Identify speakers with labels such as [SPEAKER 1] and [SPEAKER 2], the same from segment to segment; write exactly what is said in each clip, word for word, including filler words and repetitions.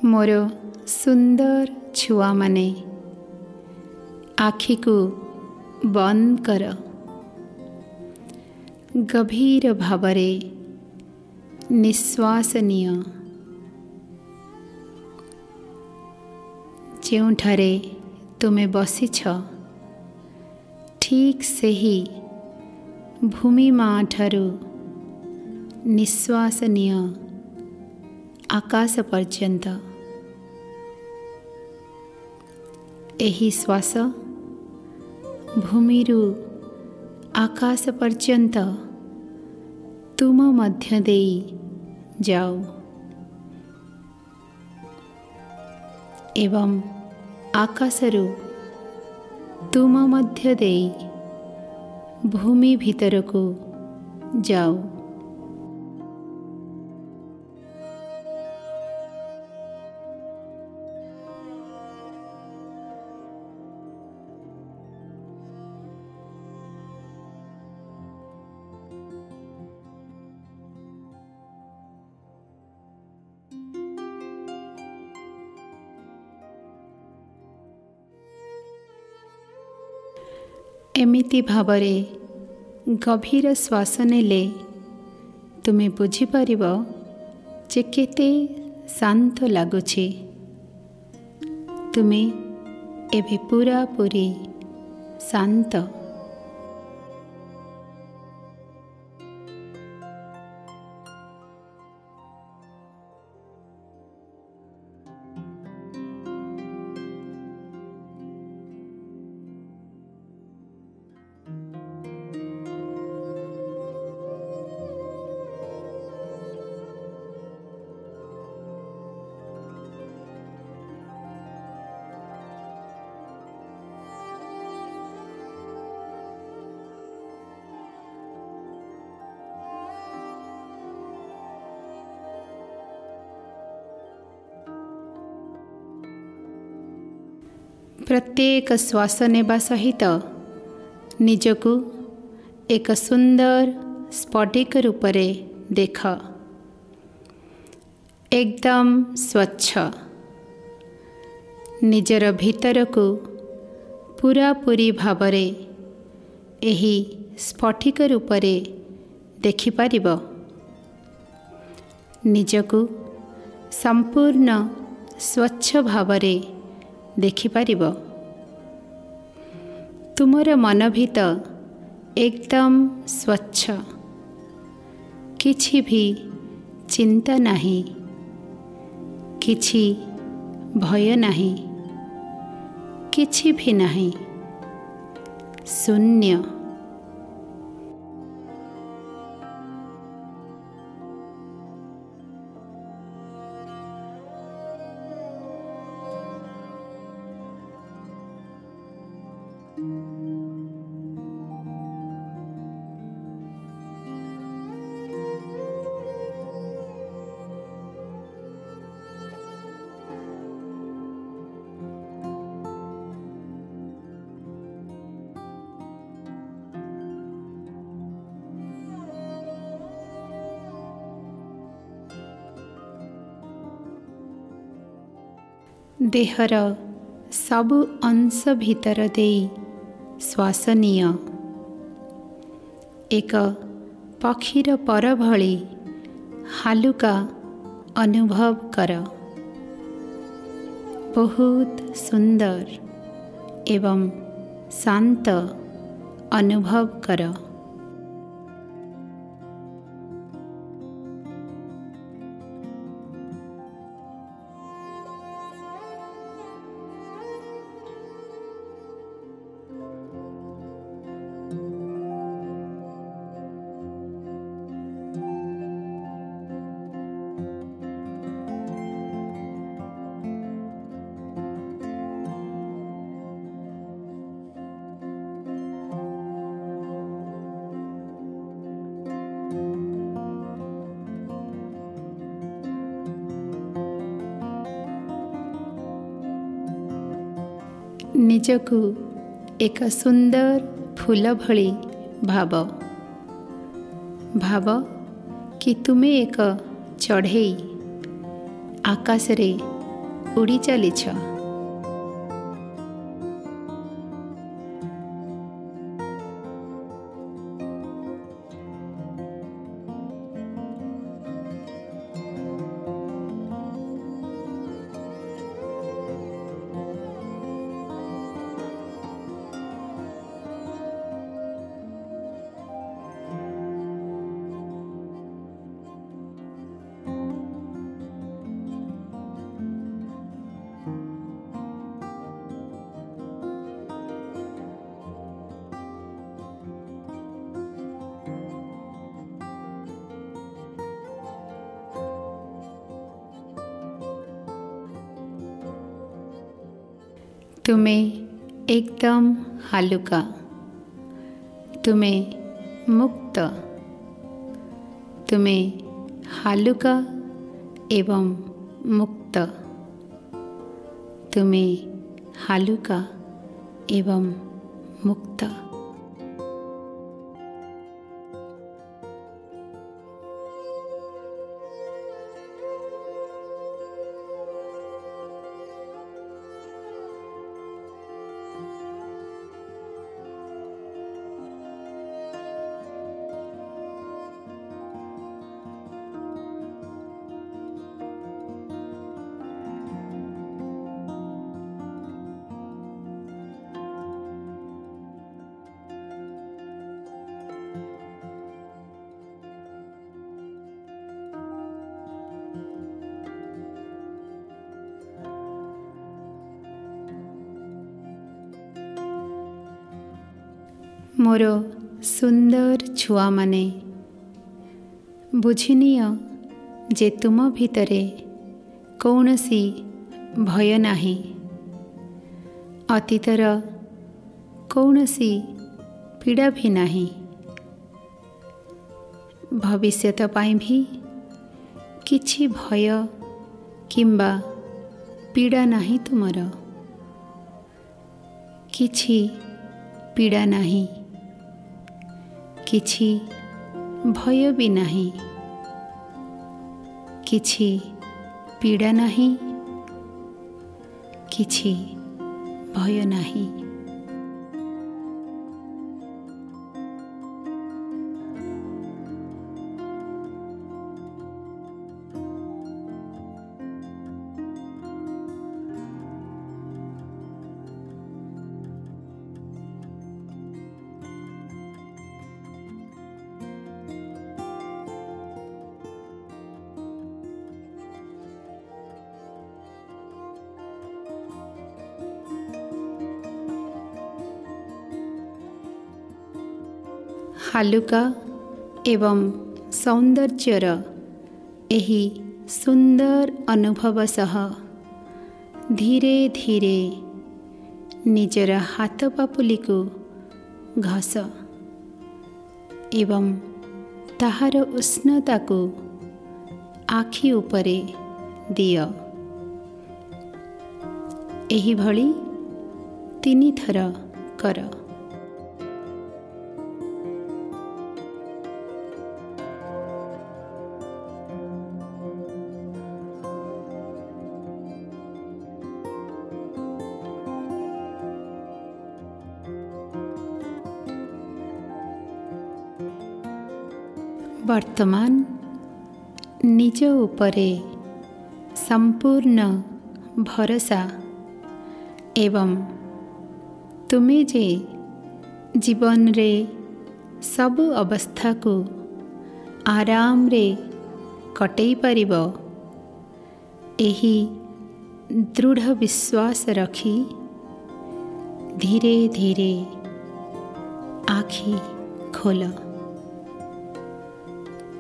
[SPEAKER 1] मोर सुंदर छुआ माने आखि को बंद कर, गभीर भावरे निश्वास निय। जेउठारे तुमे बसिछ ठीक सेही भूमि माँ ठारू निश्वास निय आकाश पर्यंत। एही श्वास भूमिरू आकाश पर्यंत तुम मध्य देई जाओ एवं आकाशरू तुम मध्य देई भूमि भीतर को जाओ। एमिति भावरे गभीर श्वास नेले तुमे बुझी परिबो जे केते शांत लागुछि। तुमे एबे पूरा पूरी शांत। प्रत्येक श्वास नेबा सहित निजकु एक सुंदर स्फटिक रूपरे देख, एकदम स्वच्छ। निजर भीतर को पूरा पूरी भावरे एही स्फटिक रूपरे देखि परिबो। निजकु संपूर्ण स्वच्छ भावरे देखिपारिब। तुमर मन भीत एकदम स्वच्छ, किछि भी चिंता नाही, किछि भय नाही, किछि भी नाही, शून्य। देहर सबु अंश भीतर देई श्वास निय। एक पक्षीर पर भली हालुका अनुभव कर। बहुत सुंदर एवं शांत अनुभव कर। निजकु एक सुंदर फूल भली भाव। भाव कि तुमे एक चढ़ई आकाश रे ଉଡ଼ି ଚାଲିଛ। ତୁମେ ଏକଦମ ହାଲୁକା, ତୁମେ ମୁକ୍ତ, ତୁମେ ହାଲୁକା ଏବଂ ମୁକ୍ତ, ତୁମେ ହାଲୁକା ଏବଂ ମୁକ୍ତ। ମୋର ସୁନ୍ଦର ଛୁଆମାନେ, ବୁଝିନିଅ ଯେ ତୁମ ଭିତରେ କୌଣସି ଭୟ ନାହିଁ। ଅତୀତର କୌଣସି ପୀଡ଼ା ବି ନାହିଁ। ଭବିଷ୍ୟତ ପାଇଁ ବି କିଛି ଭୟ କିମ୍ବା ପୀଡ଼ା ନାହିଁ ତୁମର। କିଛି ପୀଡ଼ା ନାହିଁ, କିଛି ଭୟ ବି ନାହିଁ। କିଛି ପୀଡ଼ା ନାହିଁ, କିଛି ଭୟ ନାହିଁ। ହାଲୁକା ଏବଂ ସୌନ୍ଦର୍ଯ୍ୟର ଏହି ସୁନ୍ଦର ଅନୁଭବ ସହ ଧୀରେ ଧୀରେ ନିଜର ହାତ ପାପୁଲିକୁ ଘଷ ଏବଂ ତାହାର ଉଷ୍ଣତାକୁ ଆଖି ଉପରେ ଦିଅ। ଏହିଭଳି ତିନିଥର କର। ବର୍ତ୍ତମାନ ନିଜ ଉପରେ ସମ୍ପୂର୍ଣ୍ଣ ଭରସା ଏବଂ ତୁମେ ଯେ ଜୀବନରେ ସବୁ ଅବସ୍ଥାକୁ ଆରାମରେ କଟେଇ ପାରିବ, ଏହି ଦୃଢ଼ ବିଶ୍ୱାସ ରଖି ଧୀରେ ଧୀରେ ଆଖି ଖୋଲ।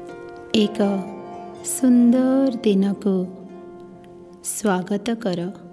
[SPEAKER 1] ଏକ ସୁନ୍ଦର ଦିନକୁ ସ୍ୱାଗତ କର।